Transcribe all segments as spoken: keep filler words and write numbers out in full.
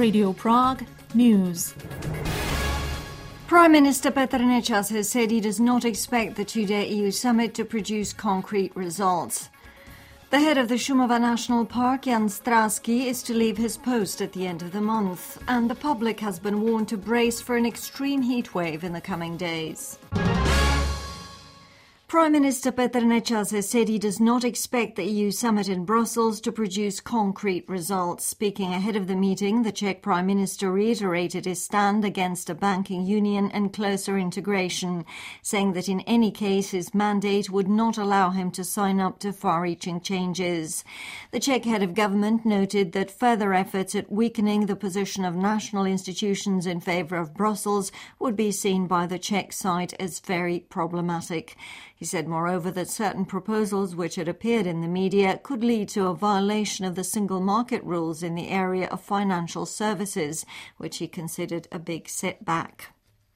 Radio Prague News. Prime Minister Petr Nečas has said he does not expect the two-day E U summit to produce concrete results. The head of the Šumava National Park, Jan Stráský, is to leave his post at the end of the month, and the public has been warned to brace for an extreme heat wave in the coming days. Prime Minister Petr Nečas has said he does not expect the E U summit in Brussels to produce concrete results. Speaking ahead of the meeting, the Czech Prime Minister reiterated his stand against a banking union and closer integration, saying that in any case his mandate would not allow him to sign up to far-reaching changes. The Czech head of government noted that further efforts at weakening the position of national institutions in favour of Brussels would be seen by the Czech side as very problematic. He said, moreover, that certain proposals which had appeared in the media could lead to a violation of the single market rules in the area of financial services, which he considered a big setback.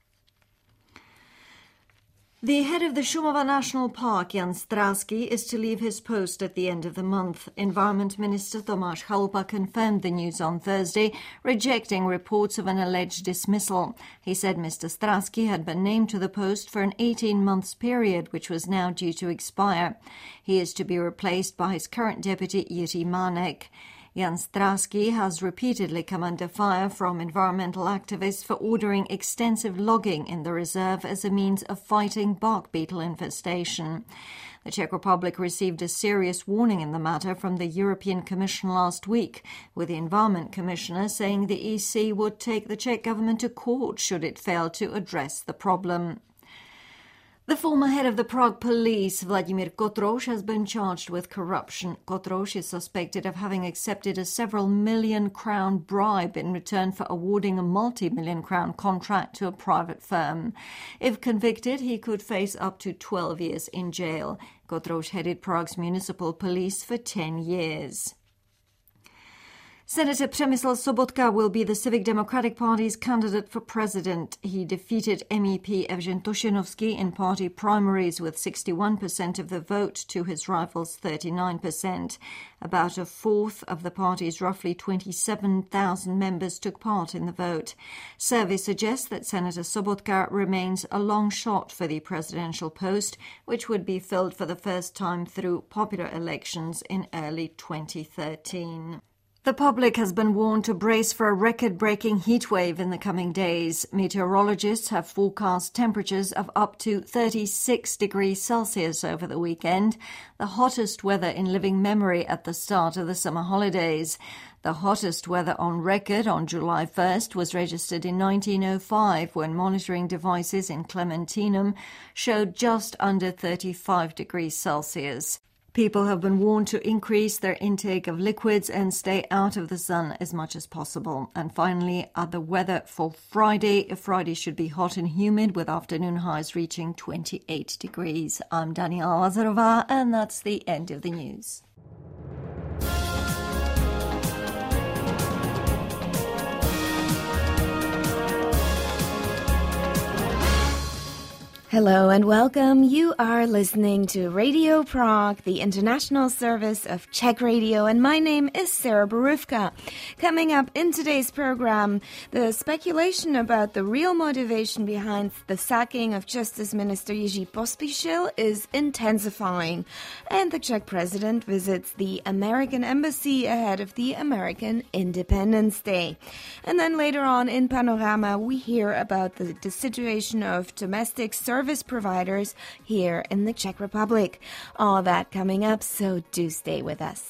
The head of the Šumava National Park, Jan Stráský, is to leave his post at the end of the month. Environment Minister Tomáš Chalupa confirmed the news on Thursday, rejecting reports of an alleged dismissal. He said Mister Stráský had been named to the post for an eighteen-month period, which was now due to expire. He is to be replaced by his current deputy, Jiří Mánek. Jan Stráský has repeatedly come under fire from environmental activists for ordering extensive logging in the reserve as a means of fighting bark beetle infestation. The Czech Republic received a serious warning in the matter from the European Commission last week, with the Environment Commissioner saying the E C would take the Czech government to court should it fail to address the problem. The former head of the Prague police, Vladimír Kotrouš, has been charged with corruption. Kotrouš is suspected of having accepted a several million crown bribe in return for awarding a multi-million crown contract to a private firm. If convicted, he could face up to twelve years in jail. Kotrouš headed Prague's municipal police for ten years. Senator Přemysl Sobotka will be the Civic Democratic Party's candidate for president. He defeated M E P Evžen Tošenovský in party primaries with sixty-one percent of the vote to his rival's thirty-nine percent. About a fourth of the party's roughly twenty-seven thousand members took part in the vote. Surveys suggest that Senator Sobotka remains a long shot for the presidential post, which would be filled for the first time through popular elections in early twenty thirteen. The public has been warned to brace for a record-breaking heatwave in the coming days. Meteorologists have forecast temperatures of up to thirty-six degrees Celsius over the weekend, the hottest weather in living memory at the start of the summer holidays. The hottest weather on record on July first was registered in nineteen oh five, when monitoring devices in Clementinum showed just under thirty-five degrees Celsius. People have been warned to increase their intake of liquids and stay out of the sun as much as possible. And finally, other weather for Friday. Friday should be hot and humid with afternoon highs reaching twenty-eight degrees. I'm Daniela Lazarová, and that's the end of the news. Hello and welcome. You are listening to Radio Prague, the international service of Czech Radio, and my name is Sarah Boruvka. Coming up in today's program, the speculation about the real motivation behind the sacking of Justice Minister Jiří Pospíšil is intensifying, and the Czech president visits the American embassy ahead of the American Independence Day. And then later on in Panorama, we hear about the, the situation of domestic service service providers here in the Czech Republic. All that coming up, so do stay with us.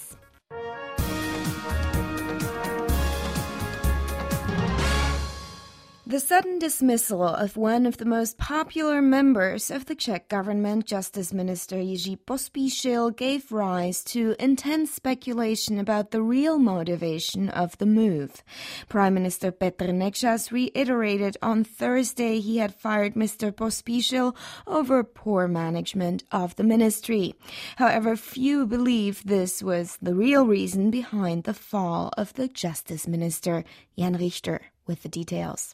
The sudden dismissal of one of the most popular members of the Czech government, Justice Minister Jiří Pospíšil, gave rise to intense speculation about the real motivation of the move. Prime Minister Petr Nečas reiterated on Thursday he had fired Mister Pospíšil over poor management of the ministry. However, few believe this was the real reason behind the fall of the Justice Minister. Jan Richter with the details.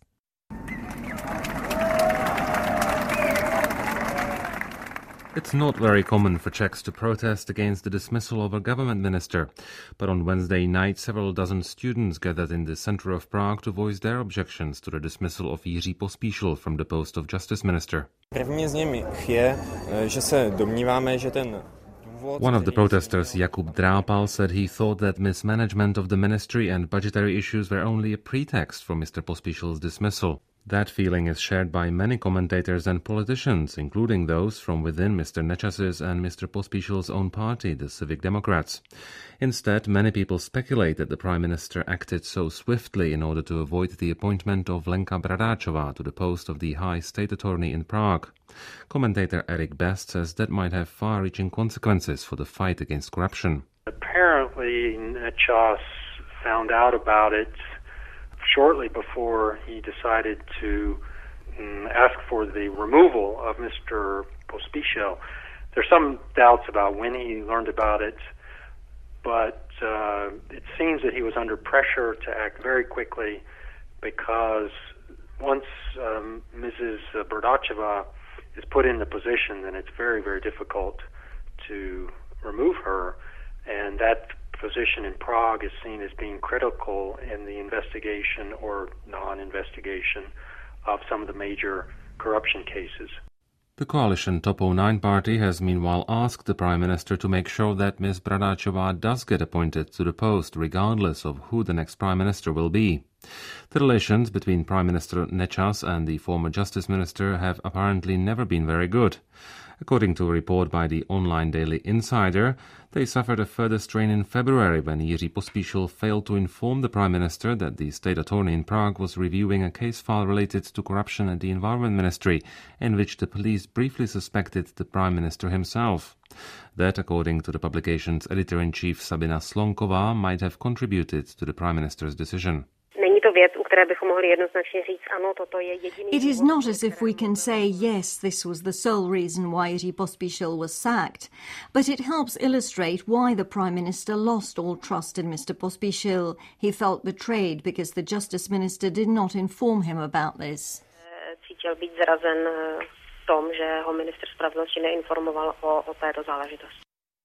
It's not very common for Czechs to protest against the dismissal of a government minister, but on Wednesday night several dozen students gathered in the centre of Prague to voice their objections to the dismissal of Jiří Pospíšil from the post of justice minister. One of the protesters, Jakub Drápal, said he thought that mismanagement of the ministry and budgetary issues were only a pretext for Mister Pospíšil's dismissal. That feeling is shared by many commentators and politicians, including those from within Mister Nečas's and Mister Pospíšil's own party, the Civic Democrats. Instead, many people speculate that the Prime Minister acted so swiftly in order to avoid the appointment of Lenka Bradáčová to the post of the High State Attorney in Prague. Commentator Eric Best says that might have far-reaching consequences for the fight against corruption. Apparently, Nečas found out about it shortly before he decided to um, ask for the removal of Mister Pospíšil. There's some doubts about when he learned about it, but uh, it seems that he was under pressure to act very quickly because once um, Missus Bradáčová is put in the position, then it's very, very difficult to remove her, and that position in Prague is seen as being critical in the investigation or non-investigation of some of the major corruption cases. The coalition Top oh nine party has meanwhile asked the Prime Minister to make sure that Miz Bradáčová does get appointed to the post, regardless of who the next Prime Minister will be. The relations between Prime Minister Nečas and the former Justice Minister have apparently never been very good. According to a report by the online daily Insider, they suffered a further strain in February when Jiří Pospíšil failed to inform the Prime Minister that the State Attorney in Prague was reviewing a case file related to corruption at the Environment Ministry, in which the police briefly suspected the Prime Minister himself. That, according to the publication's editor-in-chief Sabina Slonková, might have contributed to the Prime Minister's decision. It is not as if we can say, yes, this was the sole reason why Jiří Pospíšil was sacked, but it helps illustrate why the Prime Minister lost all trust in Mister Pospíšil. He felt betrayed because the Justice Minister did not inform him about this. Cítil být zrazen v tom, že ho ministr spravedlnosti neinformoval o, o této záležitosti.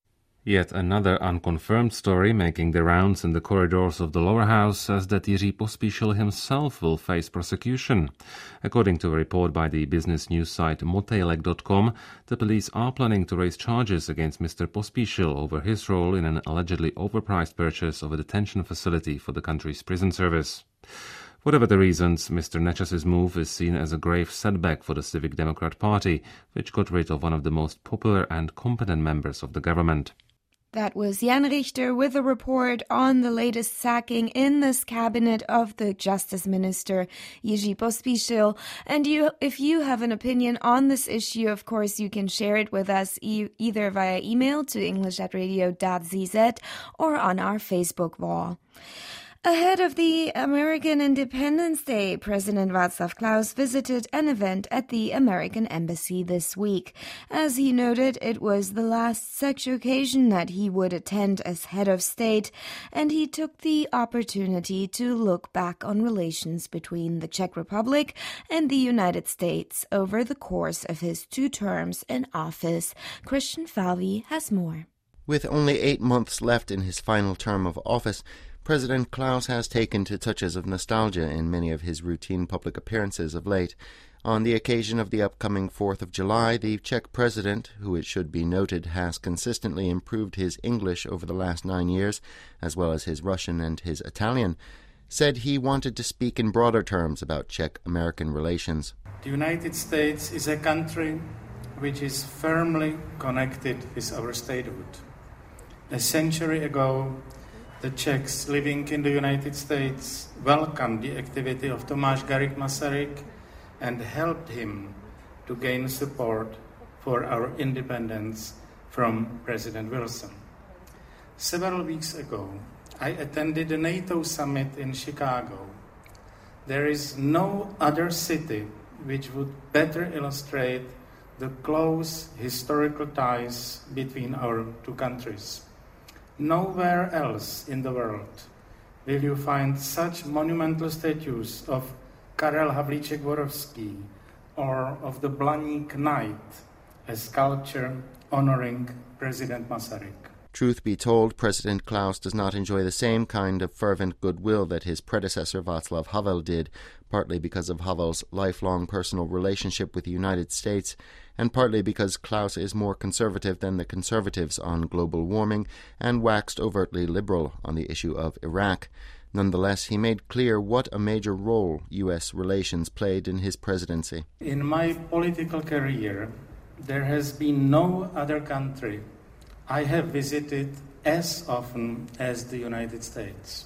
Yet another unconfirmed story making the rounds in the corridors of the lower house says that Jiří Pospíšil himself will face prosecution. According to a report by the business news site Motejlek dot com, the police are planning to raise charges against Mister Pospíšil over his role in an allegedly overpriced purchase of a detention facility for the country's prison service. Whatever the reasons, Mister Nečas's move is seen as a grave setback for the Civic Democrat Party, which got rid of one of the most popular and competent members of the government. That was Jan Richter with a report on the latest sacking in this cabinet of the Justice Minister, Jiří Pospíšil. And you, if you have an opinion on this issue, of course, you can share it with us e- either via email to english at radio dot z z or on our Facebook wall. Ahead of the American Independence Day, President Václav Klaus visited an event at the American Embassy this week. As he noted, it was the last such occasion that he would attend as head of state, and he took the opportunity to look back on relations between the Czech Republic and the United States over the course of his two terms in office. Christian Falvi has more. With only eight months left in his final term of office, President Klaus has taken to touches of nostalgia in many of his routine public appearances of late. On the occasion of the upcoming fourth of July, the Czech president, who it should be noted has consistently improved his English over the last nine years, as well as his Russian and his Italian, said he wanted to speak in broader terms about Czech-American relations. The United States is a country which is firmly connected with our statehood. A century ago, the Czechs living in the United States welcomed the activity of Tomáš Garrigue Masaryk and helped him to gain support for our independence from President Wilson. Several weeks ago, I attended the NATO summit in Chicago. There is no other city which would better illustrate the close historical ties between our two countries. Nowhere else in the world will you find such monumental statues of Karel Havlíček Borovský or of the Blaník Knight a sculpture honoring President Masaryk. Truth be told, President Klaus does not enjoy the same kind of fervent goodwill that his predecessor Václav Havel did, partly because of Havel's lifelong personal relationship with the United States, and partly because Klaus is more conservative than the conservatives on global warming and waxed overtly liberal on the issue of Iraq. Nonetheless, he made clear what a major role U S relations played in his presidency. In my political career, there has been no other country I have visited as often as the United States.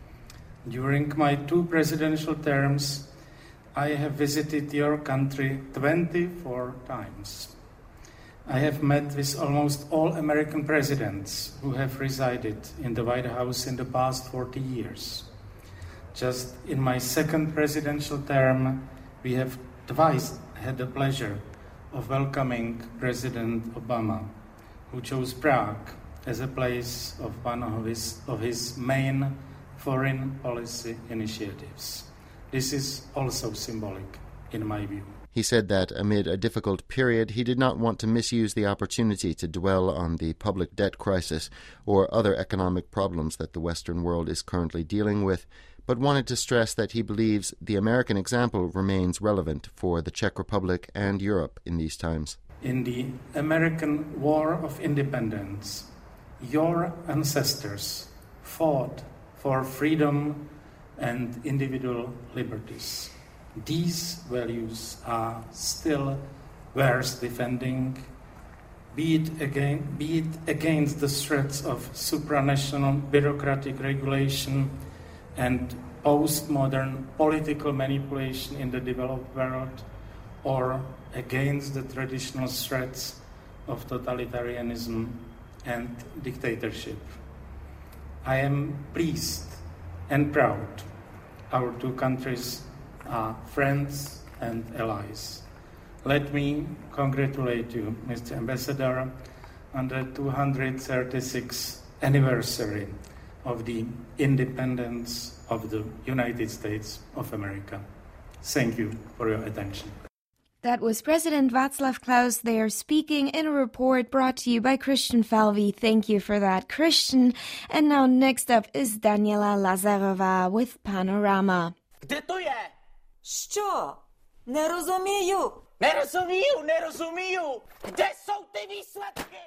During my two presidential terms, I have visited your country twenty-four times. I have met with almost all American presidents who have resided in the White House in the past forty years. Just in my second presidential term, we have twice had the pleasure of welcoming President Obama, who chose Prague as a place of one of his, of his main foreign policy initiatives. This is also symbolic, in my view. He said that amid a difficult period, he did not want to misuse the opportunity to dwell on the public debt crisis or other economic problems that the Western world is currently dealing with, but wanted to stress that he believes the American example remains relevant for the Czech Republic and Europe in these times. In the American War of Independence, your ancestors fought for freedom and individual liberties. These values are still worth defending, be it, again, be it against the threats of supranational bureaucratic regulation and postmodern political manipulation in the developed world, or against the traditional threats of totalitarianism and dictatorship. I am pleased and proud our two countries are friends and allies. Let me congratulate you, Mister Ambassador, on the two hundred thirty-sixth anniversary of the independence of the United States of America. Thank you for your attention. That was President Václav Klaus there speaking in a report brought to you by Christian Falvey. Thank you for that, Christian. And now next up is Daniela Lazarova with Panorama. Kde to je? Що? Не розумію. Nerozumiju, nerozumiju. Kde jsou ty výsledky?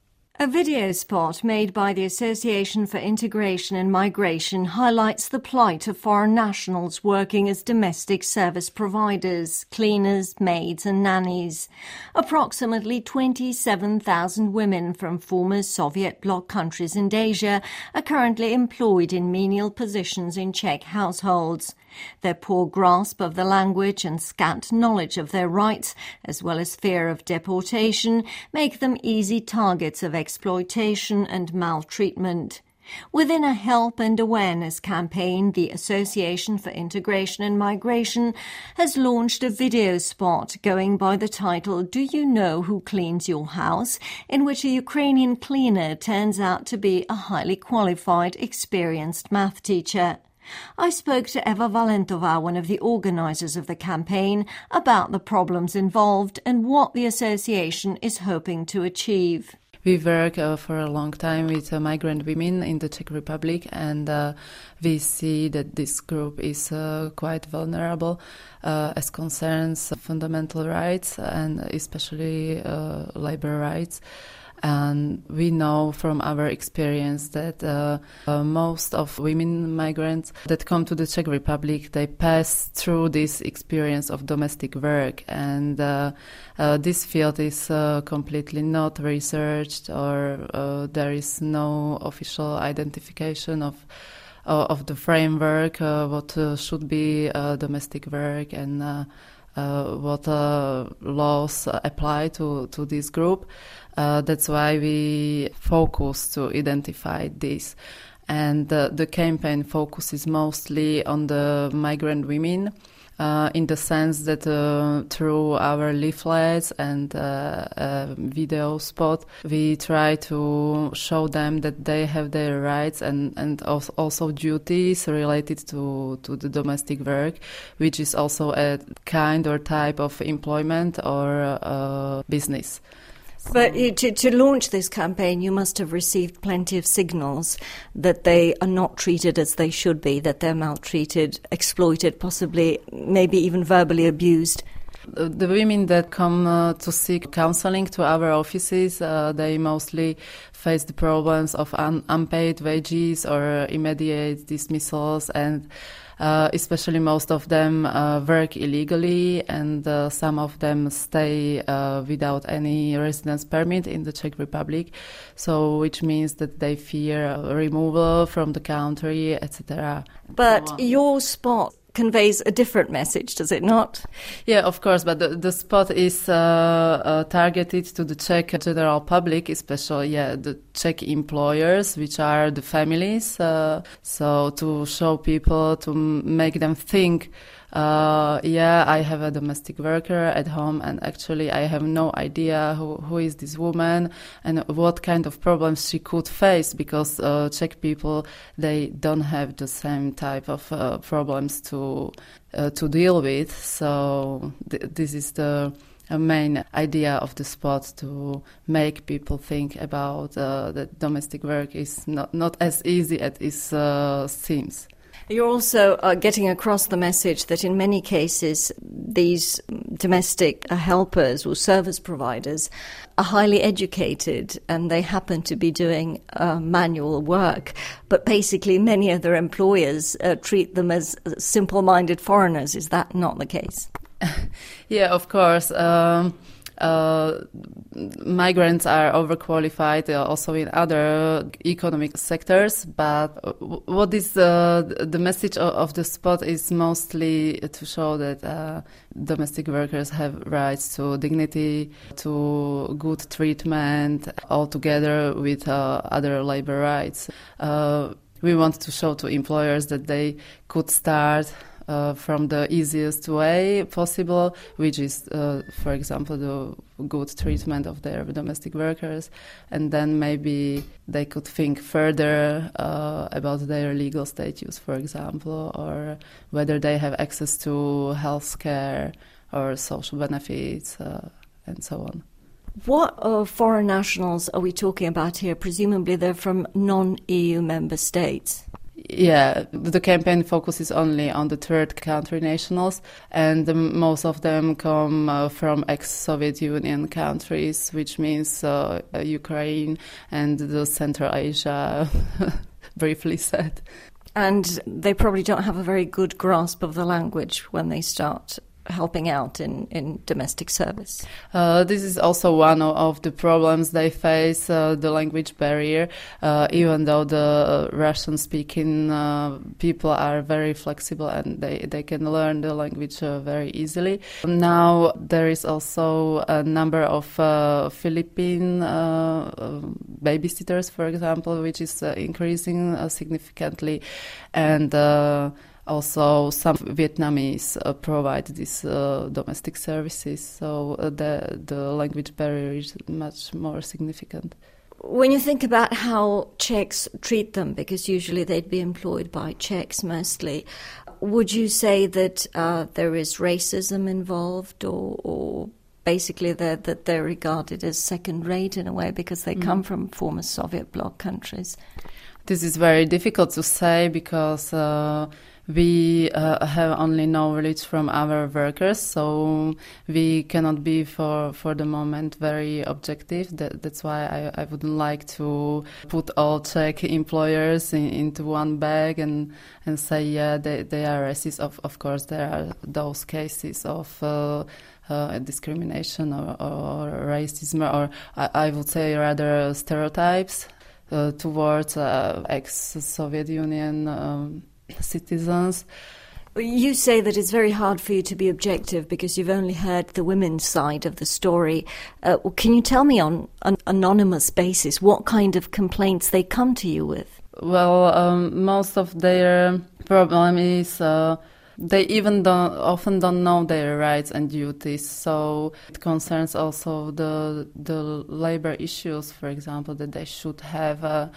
A video spot made by the Association for Integration and Migration highlights the plight of foreign nationals working as domestic service providers, cleaners, maids and nannies. Approximately twenty-seven thousand women from former Soviet bloc countries in Asia are currently employed in menial positions in Czech households. Their poor grasp of the language and scant knowledge of their rights, as well as fear of deportation, make them easy targets of exploitation and maltreatment. Within a help and awareness campaign, the Association for Integration and Migration has launched a video spot going by the title "Do You Know Who Cleans Your House?", in which a Ukrainian cleaner turns out to be a highly qualified, experienced math teacher. I spoke to Eva Valentova, one of the organisers of the campaign, about the problems involved and what the association is hoping to achieve. We work uh, for a long time with uh, migrant women in the Czech Republic, and uh, we see that this group is uh, quite vulnerable uh, as concerns fundamental rights and especially uh, labor rights. And we know from our experience that uh, uh, most of women migrants that come to the Czech Republic, they pass through this experience of domestic work. And uh, uh, this field is uh, completely not researched, or uh, there is no official identification of uh, of the framework, uh, what uh, should be uh, domestic work, and uh, uh, what uh, laws apply to, to this group. Uh, that's why we focus to identify this. And uh, the campaign focuses mostly on the migrant women, uh, in the sense that uh, through our leaflets and uh, uh, video spot, we try to show them that they have their rights and, and also duties related to, to the domestic work, which is also a kind or type of employment or uh, business. But to, to launch this campaign, you must have received plenty of signals that they are not treated as they should be, that they're maltreated, exploited, possibly maybe even verbally abused. The women that come uh, to seek counseling to our offices, uh, they mostly face the problems of un- unpaid wages or immediate dismissals, and uh, especially most of them uh, work illegally, and uh, some of them stay uh, without any residence permit in the Czech Republic, so which means that they fear removal from the country, et cetera. But so, your spot conveys a different message, does it not? Yeah, of course, but the, the spot is uh, uh, targeted to the Czech general public, especially yeah, the Czech employers, which are the families. Uh, so to show people, to make them think, uh, yeah, I have a domestic worker at home, and actually I have no idea who, who is this woman and what kind of problems she could face, because uh, Czech people, they don't have the same type of uh, problems to uh, to deal with. So th- this is the uh, main idea of the spot, to make people think about uh, that domestic work is not, not as easy as it uh, seems. You're also uh, getting across the message that in many cases these domestic helpers or service providers are highly educated and they happen to be doing uh, manual work, but basically many of their employers uh, treat them as simple-minded foreigners. Is that not the case? Yeah, of course. Um, Uh, migrants are overqualified uh, also in other economic sectors, but what is uh, the message of the spot is mostly to show that uh, domestic workers have rights to dignity, to good treatment, all together with uh, other labor rights. Uh, we want to show to employers that they could start Uh, from the easiest way possible, which is, uh, for example, the good treatment of their domestic workers, and then maybe they could think further uh, about their legal status, for example, or whether they have access to health care or social benefits, uh, and so on. What uh, foreign nationals are we talking about here? Presumably they're from non-E U member states. Yeah, the campaign focuses only on the third country nationals, and the, most of them come uh, from ex-Soviet Union countries, which means uh, Ukraine and the Central Asia, briefly said. And they probably don't have a very good grasp of the language when they start helping out in, in domestic service. Uh, this is also one of, of the problems they face, uh, the language barrier, uh, even though the Russian-speaking uh, people are very flexible and they, they can learn the language uh, very easily. Now there is also a number of uh, Philippine uh, uh, babysitters, for example, which is uh, increasing uh, significantly, and uh, also some Vietnamese uh, provide these uh, domestic services, so uh, the the language barrier is much more significant. When you think about how Czechs treat them, because usually they'd be employed by Czechs mostly, would you say that uh, there is racism involved, or, or basically they're, that they're regarded as second-rate in a way because they mm. come from former Soviet bloc countries? This is very difficult to say because uh, we uh, have only knowledge from our workers, so we cannot be for, for the moment very objective. That, that's why I, I wouldn't like to put all Czech employers in, into one bag and, and say, yeah, they, they are racist. Of, of course, there are those cases of uh, uh, discrimination or, or racism, or I, I would say rather stereotypes uh, towards uh, ex-Soviet Union um, citizens. You say that it's very hard for you to be objective because you've only heard the women's side of the story. Uh, can you tell me on an anonymous basis what kind of complaints they come to you with? Well, um, most of their problem is uh, they even don't, often don't know their rights and duties. So it concerns also the the labor issues, for example, that they should have a,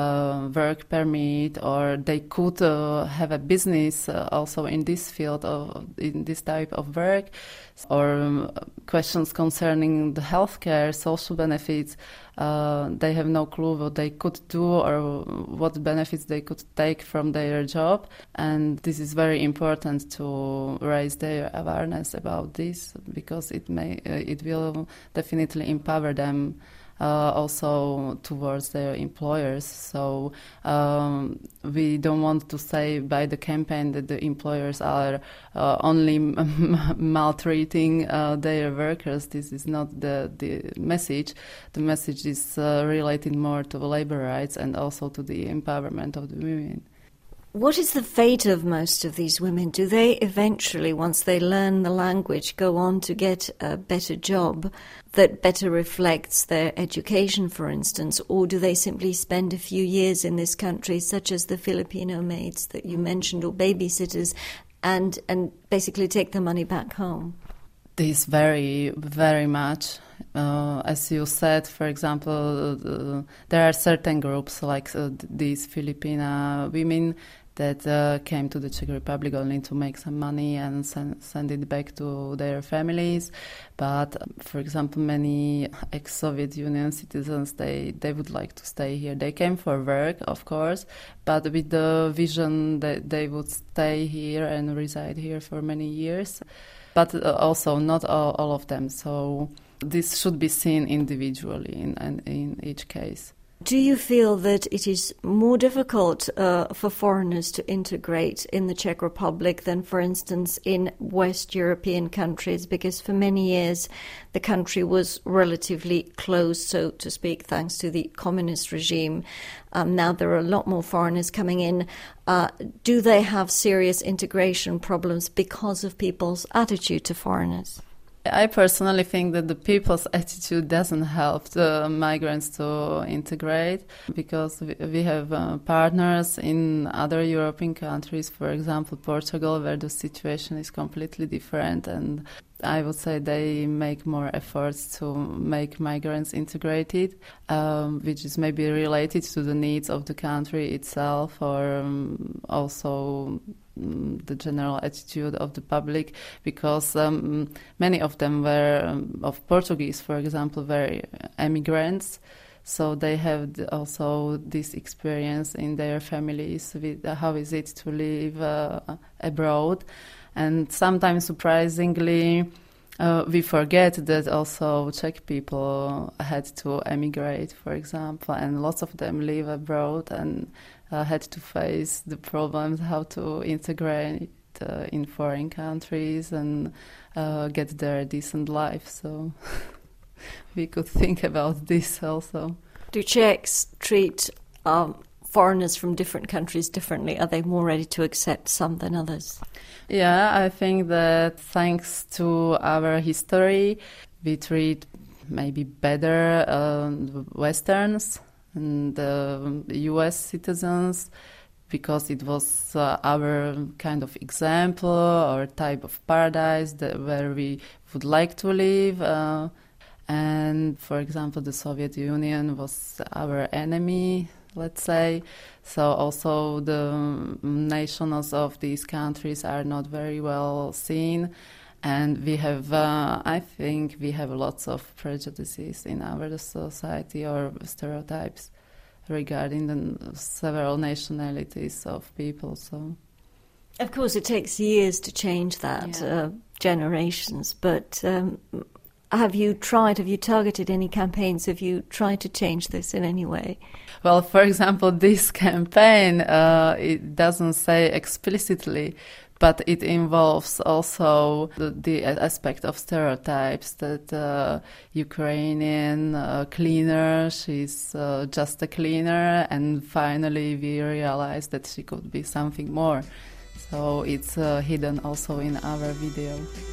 a work permit, or they could uh, have a business uh, also in this field of in this type of work. or um, questions concerning the healthcare, social benefits. Uh, they have no clue what they could do or what benefits they could take from their job. And this is very important to raise their awareness about this, because it may uh, it will definitely empower them Uh, also towards their employers. So um, we don't want to say by the campaign that the employers are uh, only m- maltreating uh, their workers. This is not the, the message. The message is uh, related more to labor rights and also to the empowerment of the women. What is the fate of most of these women? Do they eventually, once they learn the language, go on to get a better job that better reflects their education, for instance, or do they simply spend a few years in this country, such as the Filipino maids that you mentioned, or babysitters, and, and basically take the money back home? This vary very much. Uh, as you said, for example, uh, there are certain groups like uh, these Filipina women that uh, came to the Czech Republic only to make some money and send, send it back to their families. But, for example, many ex-Soviet Union citizens, they, they would like to stay here. They came for work, of course, but with the vision that they would stay here and reside here for many years. But also not all, all of them. So this should be seen individually in, in, in each case. Do you feel that it is more difficult uh, for foreigners to integrate in the Czech Republic than, for instance, in West European countries? Because for many years the country was relatively closed, so to speak, thanks to the communist regime. Um, now there are a lot more foreigners coming in. Uh, do they have serious integration problems because of people's attitude to foreigners? I personally think that the people's attitude doesn't help the migrants to integrate, because we have uh, partners in other European countries, for example, Portugal, where the situation is completely different, and I would say they make more efforts to make migrants integrated, um, which is maybe related to the needs of the country itself, or um, also the general attitude of the public, because um, many of them were, um, of Portuguese, for example, were immigrants, so they have also this experience in their families with uh, how is it to live uh, abroad. And sometimes, surprisingly, uh, we forget that also Czech people had to emigrate, for example, and lots of them live abroad and Uh, had to face the problems how to integrate uh, in foreign countries and uh, get their decent life. So we could think about this also. Do Czechs treat um, foreigners from different countries differently? Are they more ready to accept some than others? Yeah, I think that thanks to our history, we treat maybe better uh, Westerns and the U S citizens, because it was uh, our kind of example or type of paradise that where we would like to live. Uh, and, for example, the Soviet Union was our enemy, let's say. So also the nationals of these countries are not very well seen. And we have, uh, I think we have lots of prejudices in our society or stereotypes regarding the several nationalities of people. So, of course, it takes years to change that, yeah. uh, generations. But um, have you tried, have you targeted any campaigns? Have you tried to change this in any way? Well, for example, this campaign, uh, it doesn't say explicitly, but it involves also the, the aspect of stereotypes that uh, Ukrainian uh, cleaner, she's uh, just a cleaner, and finally we realized that she could be something more. So it's uh, hidden also in our video.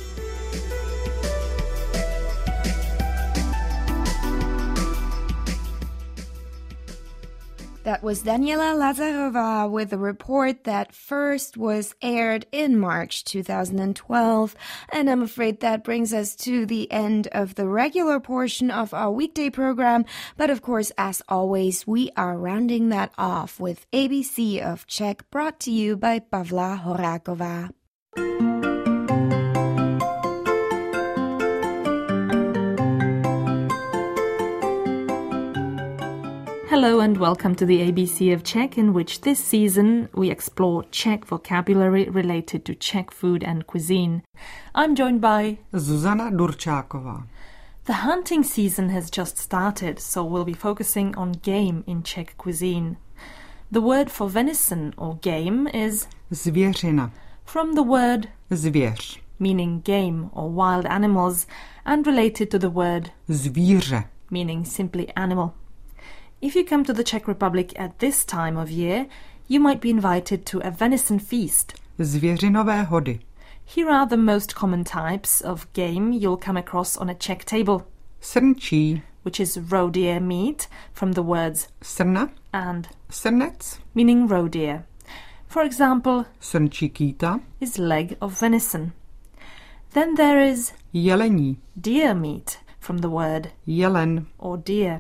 That was Daniela Lazarova with a report that first was aired in March two thousand twelve. And I'm afraid that brings us to the end of the regular portion of our weekday program. But of course, as always, we are rounding that off with A B C of Czech, brought to you by Pavla Horáková. Hello and welcome to the A B C of Czech, in which this season we explore Czech vocabulary related to Czech food and cuisine. I'm joined by Zuzana Durčáková. The hunting season has just started, so we'll be focusing on game in Czech cuisine. The word for venison or game is Zvěřina, from the word zvěř, meaning game or wild animals, and related to the word zvíře, meaning simply animal. If you come to the Czech Republic at this time of year, you might be invited to a venison feast. Zvěřinové hody. Here are the most common types of game you'll come across on a Czech table. Srnčí, which is roe deer meat, from the words srna and srnec, meaning roe deer. For example, srnčí kýta is leg of venison. Then there is jelení, deer meat, from the word jelen, or deer.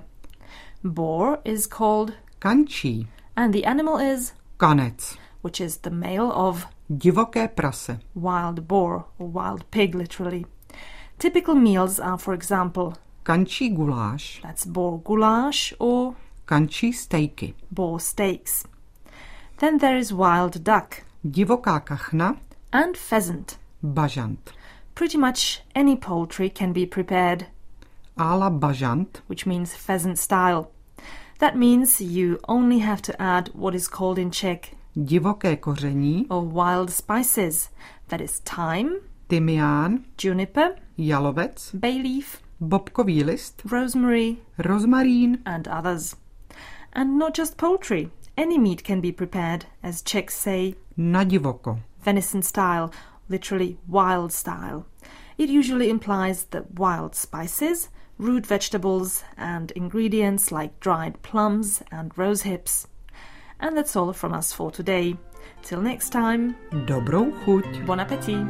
Boar is called kančí, and the animal is kanec, which is the male of divoké prase, wild boar or wild pig, literally. Typical meals are, for example, kančí guláš, that's boar goulash, or kančí stejky, boar steaks. Then there is wild duck, divoká kachna, and pheasant. bažant. Pretty much any poultry can be prepared, à la bažant, which means pheasant style. That means you only have to add what is called in Czech divoké koření, or wild spices. That is thyme, tymián, juniper, jalovec, bay leaf, bobkový list, rosemary, rozmarín, and others. And not just poultry. Any meat can be prepared, as Czechs say, na divoko, venison style, literally wild style. It usually implies that wild spices, root vegetables, and ingredients like dried plums and rose hips. And that's all from us for today. Till next time. Dobrou chuť. Bon appétit.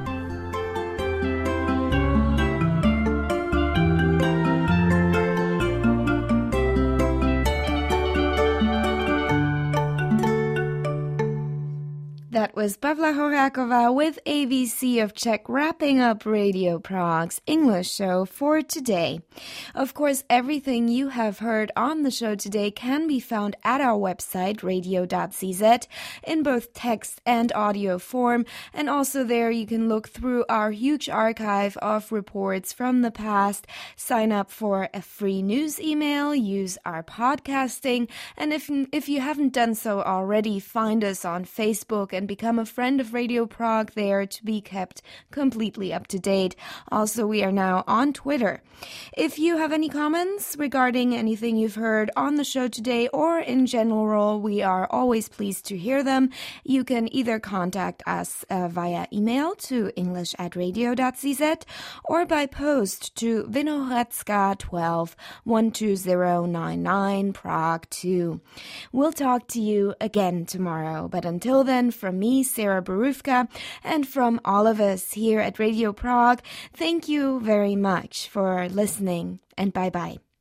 That was Pavla Horáková with A B C of Czech wrapping up Radio Prague's English show for today. Of course, everything you have heard on the show today can be found at our website, radio dot c z, in both text and audio form. And also there you can look through our huge archive of reports from the past, sign up for a free news email, use our podcasting, and if, if you haven't done so already, find us on Facebook and become a friend of Radio Prague there to be kept completely up to date. Also, we are now on Twitter. If you have any comments regarding anything you've heard on the show today or in general, we are always pleased to hear them. You can either contact us uh, via email to english at radio dot c z or by post to Vinohradska twelve, one two zero nine nine, Prague two. We'll talk to you again tomorrow, but until then, from me, Sarah Borufka, and from all of us here at Radio Prague, thank you very much for listening, and bye-bye.